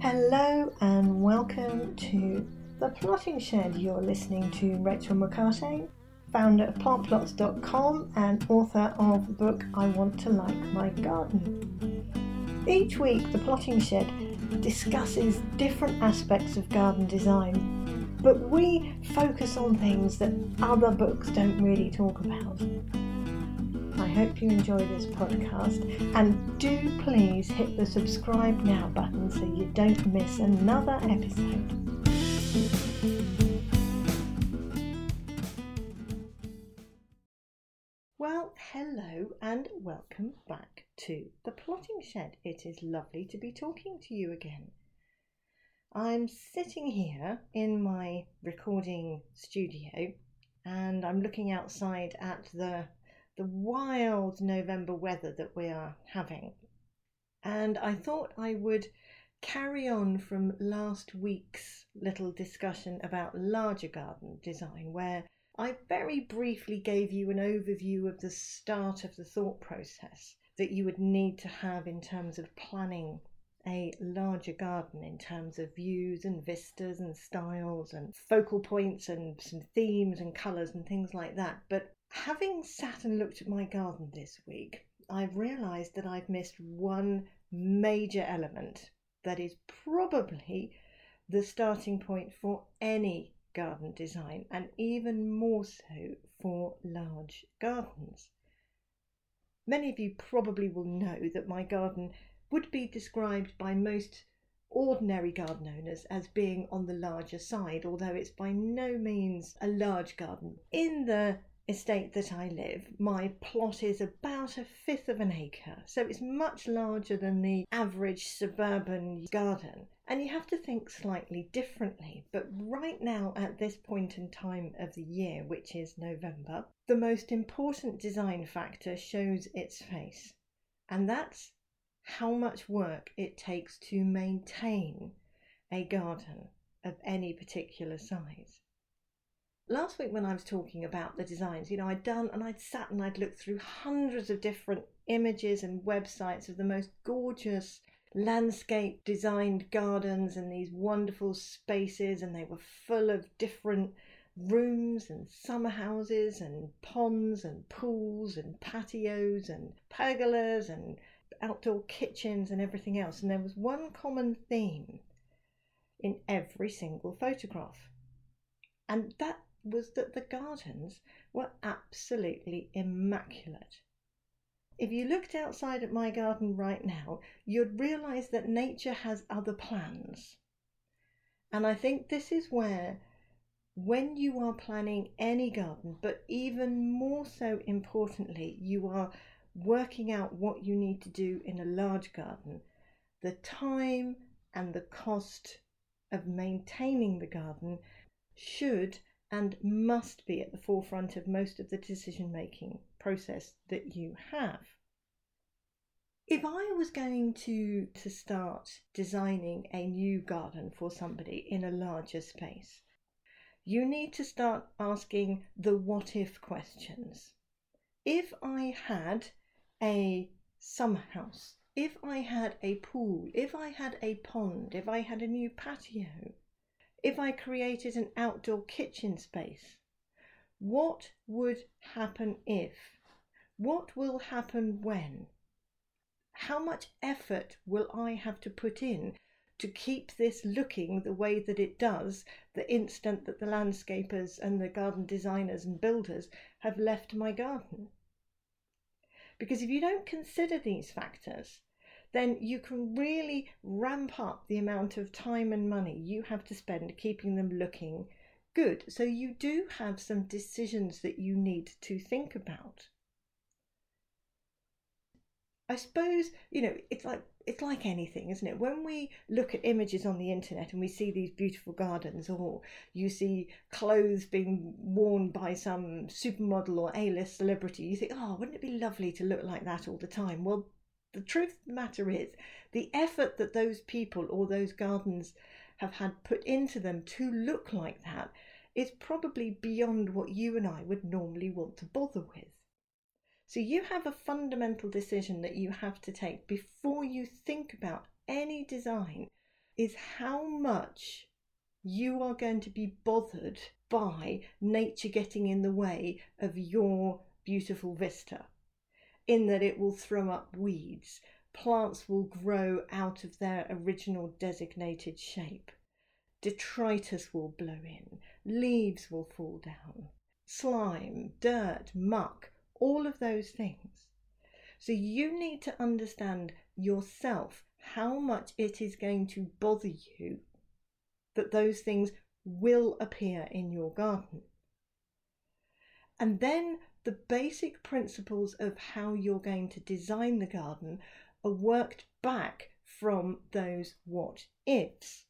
Hello and welcome to The Plotting Shed. You're listening to Rachel McCartney, founder of plantplots.com and author of the book I Want to Like My Garden. Each week The Plotting Shed discusses different aspects of garden design, but we focus on things that other books don't really talk about. I hope you enjoy this podcast, and do please hit the subscribe now button so you don't miss another episode. Well, hello and welcome back to The Plotting Shed. It is lovely to be talking to you again. I'm sitting here in my recording studio and I'm looking outside at the wild November weather that we are having. And I thought I would carry on from last week's little discussion about larger garden design, where I very briefly gave you an overview of the start of the thought process that you would need to have in terms of planning a larger garden, in terms of views and vistas and styles and focal points and some themes and colours and things like that. But having sat and looked at my garden this week, I've realised that I've missed one major element that is probably the starting point for any garden design, and even more so for large gardens. Many of you probably will know that my garden would be described by most ordinary garden owners as being on the larger side, although it's by no means a large garden. In the estate that I live, my plot is about 1/5 of an acre, so it's much larger than the average suburban garden, and you have to think slightly differently. But right now, at this point in time of the year, which is November, the most important design factor shows its face, and that's how much work it takes to maintain a garden of any particular size. Last week when I was talking about the designs, I'd sat and I'd looked through hundreds of different images and websites of the most gorgeous landscape designed gardens and these wonderful spaces, and they were full of different rooms and summer houses and ponds and pools and patios and pergolas and outdoor kitchens and everything else. And there was one common theme in every single photograph, and that was that the gardens were absolutely immaculate. If you looked outside at my garden right now, you'd realise that nature has other plans. And I think this is where, when you are planning any garden, but even more so importantly, you are working out what you need to do in a large garden, the time and the cost of maintaining the garden should and must be at the forefront of most of the decision-making process that you have. If I was going to start designing a new garden for somebody in a larger space, you need to start asking the what-if questions. If I had a summer house, if I had a pool, if I had a pond, if I had a new patio, if I created an outdoor kitchen space, what would happen if? What will happen when? How much effort will I have to put in to keep this looking the way that it does the instant that the landscapers and the garden designers and builders have left my garden? Because if you don't consider these factors, then you can really ramp up the amount of time and money you have to spend keeping them looking good. So you do have some decisions that you need to think about. I suppose, it's like anything, isn't it? When we look at images on the internet and we see these beautiful gardens, or you see clothes being worn by some supermodel or A-list celebrity, you think, oh, wouldn't it be lovely to look like that all the time? Well, the truth of the matter is, the effort that those people or those gardens have had put into them to look like that is probably beyond what you and I would normally want to bother with. So you have a fundamental decision that you have to take before you think about any design is how much you are going to be bothered by nature getting in the way of your beautiful vista, in that it will throw up weeds, plants will grow out of their original designated shape, detritus will blow in, leaves will fall down, slime, dirt, muck, all of those things. So you need to understand yourself how much it is going to bother you that those things will appear in your garden. And then the basic principles of how you're going to design the garden are worked back from those what ifs.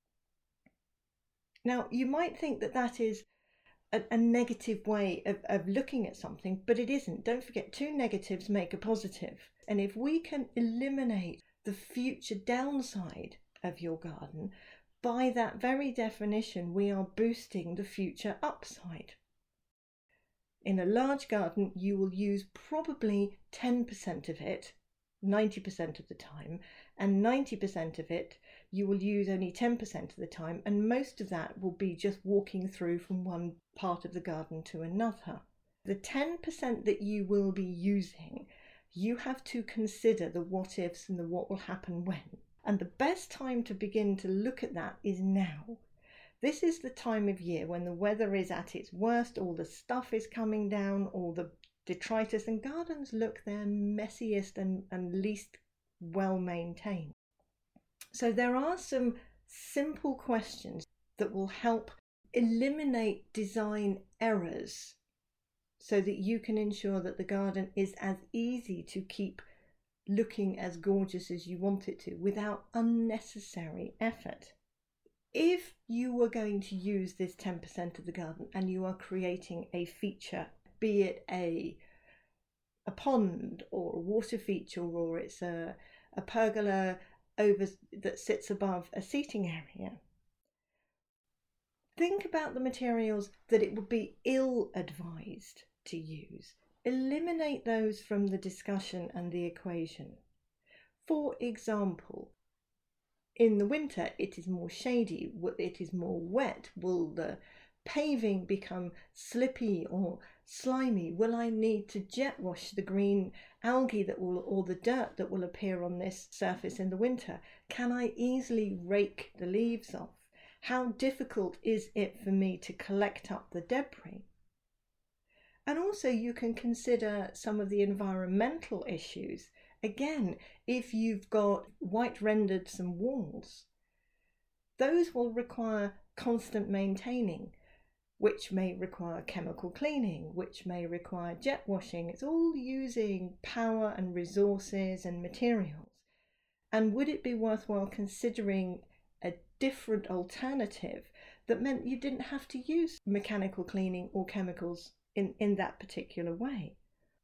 Now, you might think that that is a negative way of looking at something, but it isn't. Don't forget, two negatives make a positive. And if we can eliminate the future downside of your garden, by that very definition, we are boosting the future upside. In a large garden, you will use probably 10% of it 90% of the time, and 90% of it you will use only 10% of the time, and most of that will be just walking through from one part of the garden to another. The 10% that you will be using, you have to consider the what ifs and the what will happen when. And the best time to begin to look at that is now. This is the time of year when the weather is at its worst, all the stuff is coming down, all the detritus, and gardens look their messiest and least well maintained. So there are some simple questions that will help eliminate design errors so that you can ensure that the garden is as easy to keep looking as gorgeous as you want it to without unnecessary effort. If you were going to use this 10% of the garden and you are creating a feature, be it a pond or a water feature, or it's a pergola over that sits above a seating area, think about the materials that it would be ill-advised to use. Eliminate those from the discussion and the equation. For example, in the winter it is more shady, it is more wet. Will the paving become slippy or slimy? Will I need to jet wash the green algae or the dirt that will appear on this surface in the winter? Can I easily rake the leaves off? How difficult is it for me to collect up the debris? And also you can consider some of the environmental issues. Again, if you've got white rendered some walls, those will require constant maintaining, which may require chemical cleaning, which may require jet washing. It's all using power and resources and materials. And would it be worthwhile considering a different alternative that meant you didn't have to use mechanical cleaning or chemicals in that particular way?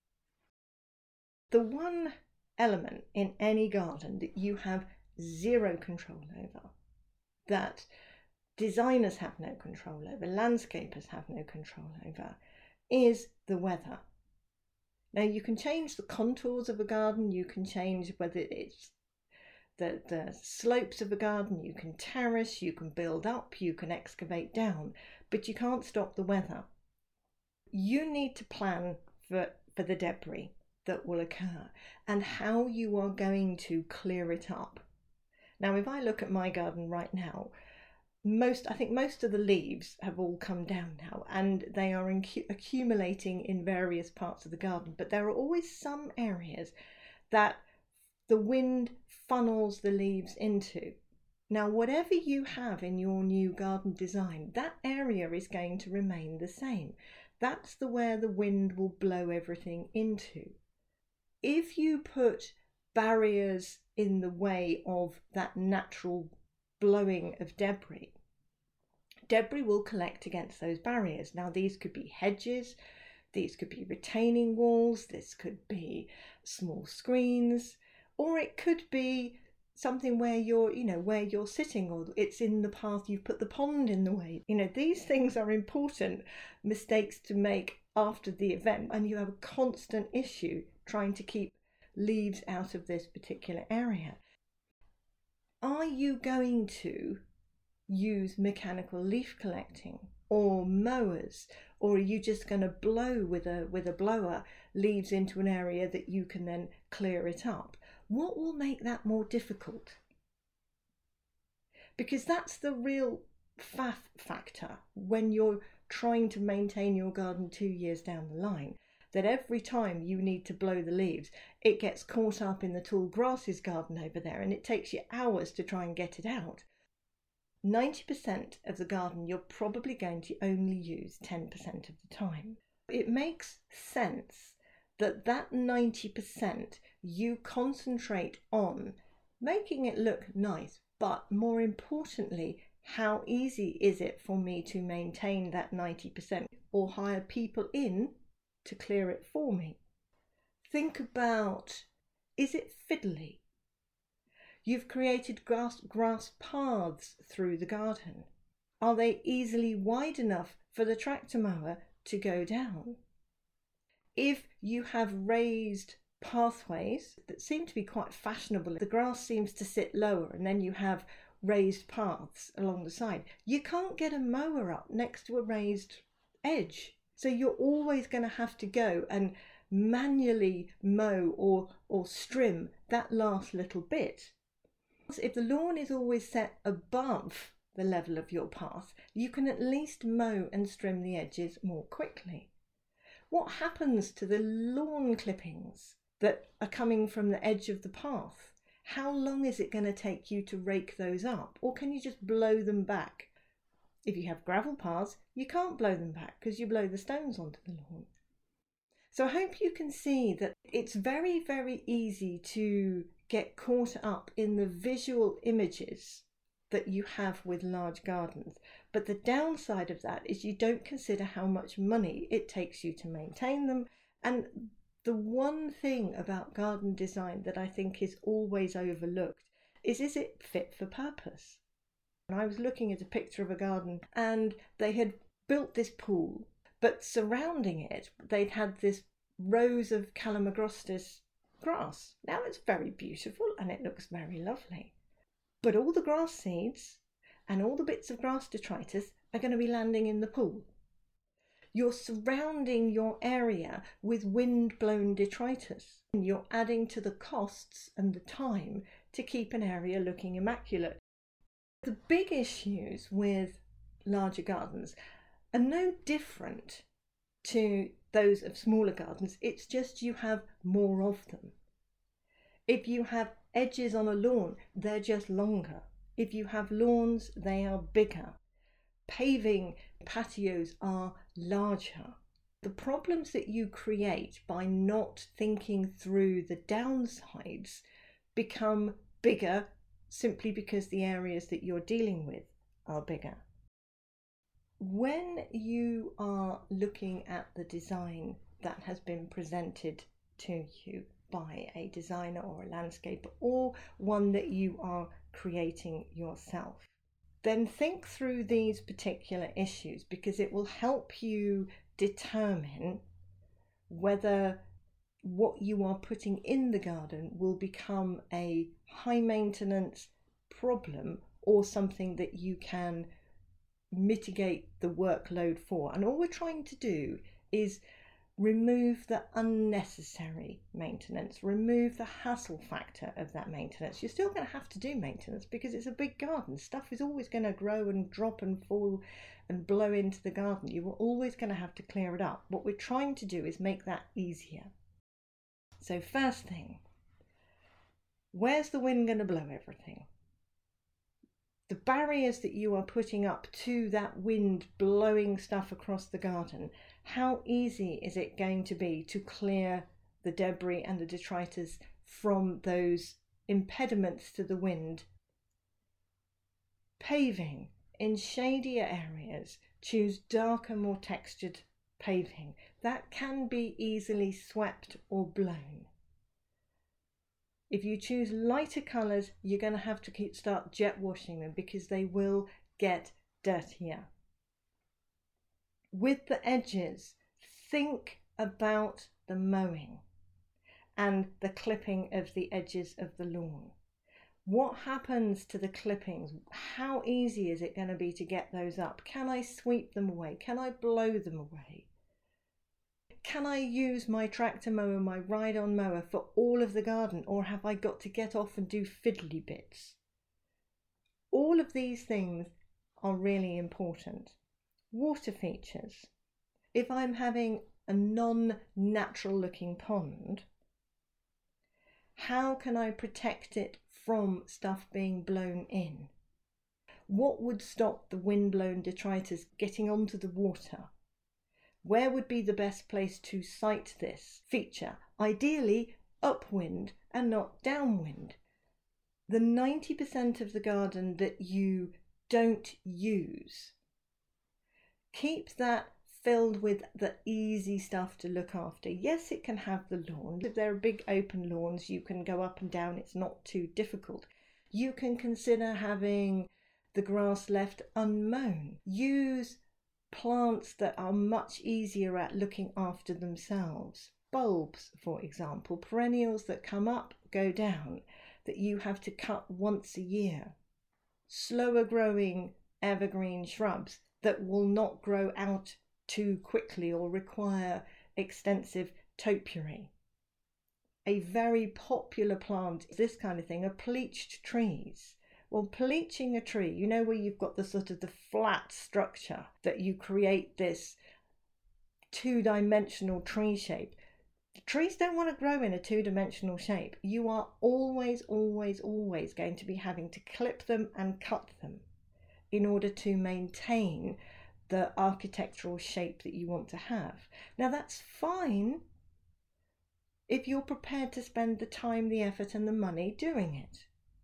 The one element in any garden that you have zero control over, that designers have no control over, landscapers have no control over, is the weather. Now you can change the contours of a garden, you can change whether it's the slopes of a garden, you can terrace, you can build up, you can excavate down, but you can't stop the weather. You need to plan for the debris that will occur and how you are going to clear it up. Now, if I look at my garden right now, I think most of the leaves have all come down now, and they are accumulating in various parts of the garden, but there are always some areas that the wind funnels the leaves into. Now, whatever you have in your new garden design, that area is going to remain the same. That's where the wind will blow everything into. If you put barriers in the way of that natural blowing of debris will collect against those barriers. Now, these could be hedges, these could be retaining walls, this could be small screens, or it could be something where you're sitting, or it's in the path, you've put the pond in the way. These things are important mistakes to make after the event, and you have a constant issue trying to keep leaves out of this particular area. Are you going to use mechanical leaf collecting or mowers, or are you just going to blow with a blower leaves into an area that you can then clear it up? What will make that more difficult? Because that's the real faff factor when you're trying to maintain your garden 2 years down the line, that every time you need to blow the leaves, it gets caught up in the tall grasses garden over there, and it takes you hours to try and get it out. 90% of the garden you're probably going to only use 10% of the time. It makes sense that 90% you concentrate on making it look nice, but more importantly, how easy is it for me to maintain that 90% or hire people in to clear it for me? Think about, is it fiddly? You've created grass paths through the garden. Are they easily wide enough for the tractor mower to go down? If you have raised pathways that seem to be quite fashionable, the grass seems to sit lower and then you have raised paths along the side, you can't get a mower up next to a raised edge. So you're always going to have to go and manually mow or strim that last little bit. If the lawn is always set above the level of your path, you can at least mow and trim the edges more quickly. What happens to the lawn clippings that are coming from the edge of the path? How long is it going to take you to rake those up? Or can you just blow them back? If you have gravel paths, you can't blow them back because you blow the stones onto the lawn. So I hope you can see that it's very, very easy to get caught up in the visual images that you have with large gardens. But the downside of that is you don't consider how much money it takes you to maintain them. And the one thing about garden design that I think is always overlooked is it fit for purpose? And I was looking at a picture of a garden and they had built this pool, but surrounding it, they'd had this rows of Calamagrostis grass. Now it's very beautiful and it looks very lovely. But all the grass seeds and all the bits of grass detritus are going to be landing in the pool. You're surrounding your area with wind-blown detritus. And you're adding to the costs and the time to keep an area looking immaculate. The big issues with larger gardens are no different to those of smaller gardens. It's just you have more of them. If you have edges on a lawn, they're just longer. If you have lawns, they are bigger. Paving patios are larger. The problems that you create by not thinking through the downsides become bigger simply because the areas that you're dealing with are bigger. When you are looking at the design that has been presented to you by a designer or a landscaper, or one that you are creating yourself, then think through these particular issues, because it will help you determine whether what you are putting in the garden will become a high maintenance problem or something that you can mitigate the workload for. And all we're trying to do is remove the unnecessary maintenance, remove the hassle factor of that maintenance. You're still going to have to do maintenance because it's a big garden. Stuff is always going to grow and drop and fall and blow into the garden. You are always going to have to clear it up. What we're trying to do is make that easier. So first thing, where's the wind going to blow everything? The barriers that you are putting up to that wind blowing stuff across the garden, how easy is it going to be to clear the debris and the detritus from those impediments to the wind? Paving. In shadier areas, choose darker, more textured paving. That can be easily swept or blown. If you choose lighter colours, you're going to have to start jet washing them because they will get dirtier. With the edges, think about the mowing and the clipping of the edges of the lawn. What happens to the clippings? How easy is it going to be to get those up? Can I sweep them away? Can I blow them away? Can I use my tractor mower, my ride-on mower for all of the garden, or have I got to get off and do fiddly bits? All of these things are really important. Water features. If I'm having a non-natural looking pond, how can I protect it from stuff being blown in? What would stop the wind-blown detritus getting onto the water? Where would be the best place to site this feature? Ideally upwind and not downwind. The 90% of the garden that you don't use, keep that filled with the easy stuff to look after. Yes, it can have the lawn. If there are big open lawns, you can go up and down. It's not too difficult. You can consider having the grass left unmown. Use plants that are much easier at looking after themselves. Bulbs, for example, perennials that come up, go down, that you have to cut once a year. Slower growing evergreen shrubs that will not grow out too quickly or require extensive topiary. A very popular plant, this kind of thing, are pleached trees. Well, pleaching a tree, you know, where you've got the sort of the flat structure that you create this two-dimensional tree shape. Trees don't want to grow in a two-dimensional shape. You are always going to be having to clip them and cut them in order to maintain the architectural shape that you want to have. Now that's fine if you're prepared to spend the time, the effort and the money doing it.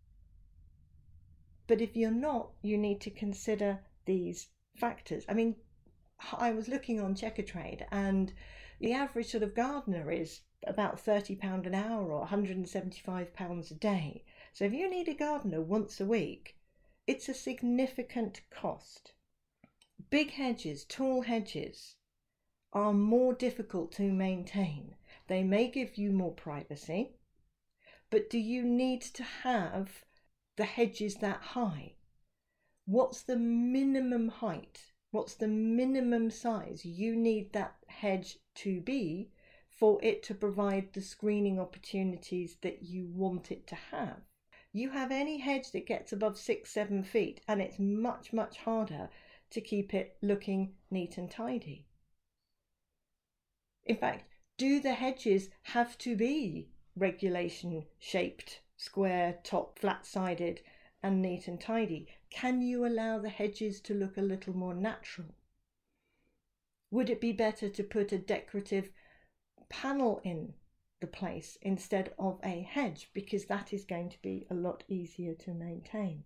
But if you're not, you need to consider these factors. I mean, I was looking on Checkatrade and the average sort of gardener is about £30 an hour or £175 a day. So if you need a gardener once a week, it's a significant cost. Big hedges, tall hedges, are more difficult to maintain. They may give you more privacy, but do you need to have the hedges that high? What's the minimum height? What's the minimum size you need that hedge to be for it to provide the screening opportunities that you want it to have? You have any hedge that gets above 6-7 feet and it's much harder to keep it looking neat and tidy. In fact, do the hedges have to be regulation shaped, square top, flat-sided and neat and tidy? Can you allow the hedges to look a little more natural? Would it be better to put a decorative panel in the place instead of a hedge, because that is going to be a lot easier to maintain?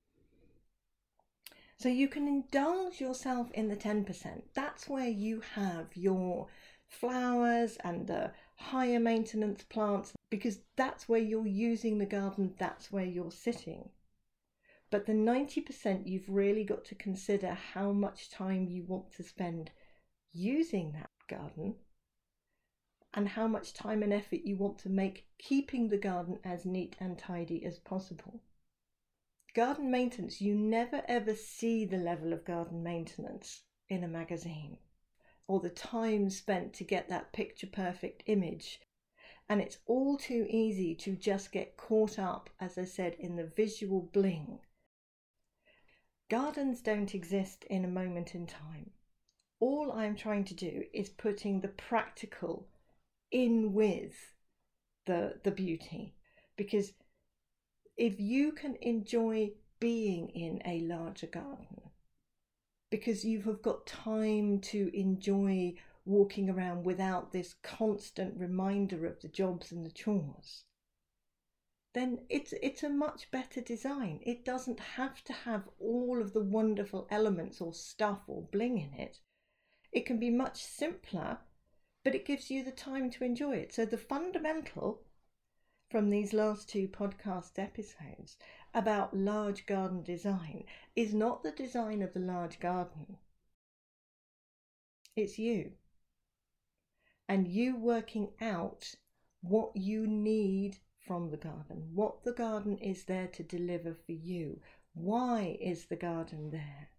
So you can indulge yourself in the 10%. That's where you have your flowers and the higher maintenance plants, because that's where you're using the garden, that's where you're sitting. But the 90%, you've really got to consider how much time you want to spend using that garden and how much time and effort you want to make keeping the garden as neat and tidy as possible. Garden maintenance, you never ever see the level of garden maintenance in a magazine or the time spent to get that picture perfect image. And it's all too easy to just get caught up, as I said, in the visual bling. Gardens don't exist in a moment in time. All I'm trying to do is putting the practical in with the beauty, because if you can enjoy being in a larger garden, because you have got time to enjoy walking around without this constant reminder of the jobs and the chores, then it's a much better design. It doesn't have to have all of the wonderful elements or stuff or bling in it. It can be much simpler, but it gives you the time to enjoy it. So the fundamental from these last 2 podcast episodes about large garden design is not the design of the large garden. It's you. And you working out what you need from the garden, what the garden is there to deliver for you. Why is the garden there?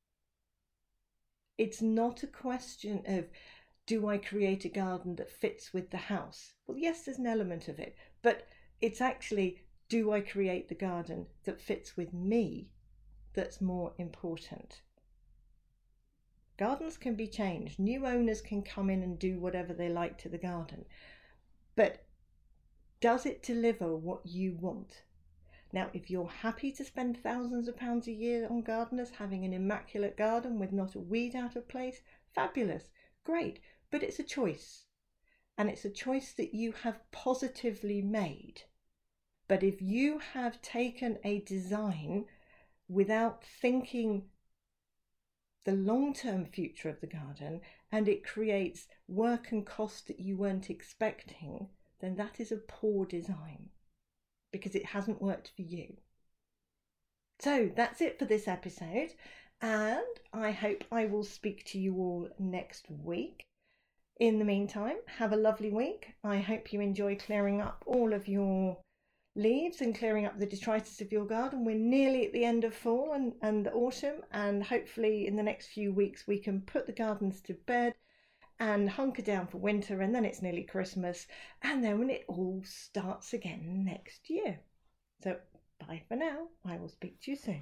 It's not a question of, do I create a garden that fits with the house? Well, yes, there's an element of it, but it's actually, do I create the garden that fits with me that's more important? Gardens can be changed. New owners can come in and do whatever they like to the garden. But does it deliver what you want? Now, if you're happy to spend thousands of pounds a year on gardeners, having an immaculate garden with not a weed out of place, fabulous, great. But it's a choice. And it's a choice that you have positively made. But if you have taken a design without thinking the long-term future of the garden, and it creates work and cost that you weren't expecting, then that is a poor design because it hasn't worked for you. So that's it for this episode, and I hope I will speak to you all next week. In the meantime, have a lovely week. I hope you enjoy clearing up all of your leaves and clearing up the detritus of your garden. We're nearly at the end of fall and autumn, and hopefully in the next few weeks we can put the gardens to bed and hunker down for winter, and then it's nearly Christmas, and then when it all starts again next year. So bye for now. I will speak to you soon.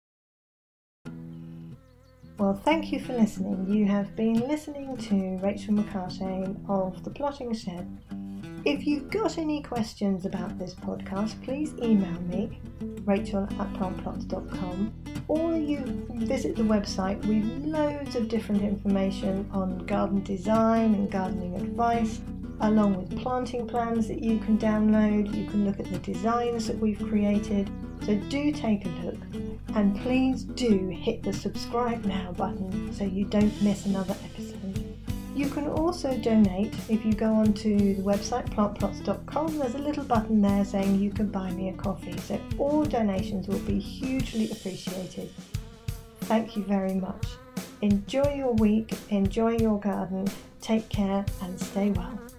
Well, thank you for listening. You have been listening to Rachel McCartain of The Plotting Shed. If you've got any questions about this podcast, please email me, rachel@plantplots.com, or you visit the website with loads of different information on garden design and gardening advice, along with planting plans that you can download. You can look at the designs that we've created. So do take a look, and please do hit the subscribe now button so you don't miss another episode. You can also donate if you go onto the website plantplots.com. There's a little button there saying you can buy me a coffee. So all donations will be hugely appreciated. Thank you very much. Enjoy your week, enjoy your garden, take care and stay well.